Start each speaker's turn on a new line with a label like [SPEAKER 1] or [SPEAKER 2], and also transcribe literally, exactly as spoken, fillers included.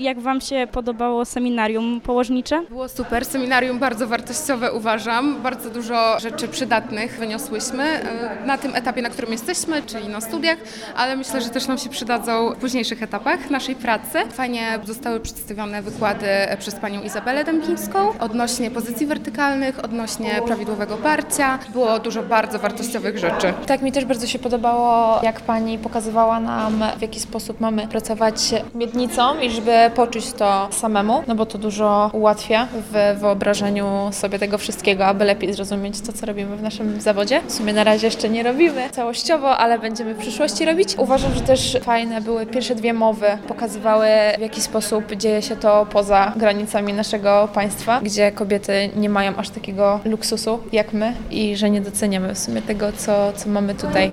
[SPEAKER 1] Jak Wam się podobało seminarium położnicze?
[SPEAKER 2] Było super, seminarium bardzo wartościowe uważam, bardzo dużo rzeczy przydatnych wyniosłyśmy e, na tym etapie, na którym jesteśmy, czyli na studiach, ale myślę, że też nam się przydadzą w późniejszych etapach naszej pracy. Fajnie zostały przedstawione wykłady przez panią Izabelę Dębińską odnośnie pozycji wertykalnych, odnośnie prawidłowego parcia. Było dużo bardzo wartościowych rzeczy.
[SPEAKER 3] Tak, mi też bardzo się podobało, jak pani pokazywała nam, w jaki sposób mamy pracować miednicą i żeby poczuć to samemu, no bo to dużo ułatwia w wyobrażeniu sobie tego wszystkiego, aby lepiej zrozumieć to, co robimy w naszym zawodzie. W sumie na razie jeszcze nie robimy całościowo, ale będziemy w przyszłości robić. Uważam, że też fajne były pierwsze dwie mowy, pokazywały, w jaki sposób dzieje się to poza granicami naszego państwa, gdzie kobiety nie mają aż takiego luksusu jak my i że nie doceniamy w sumie tego, co, co mamy tutaj.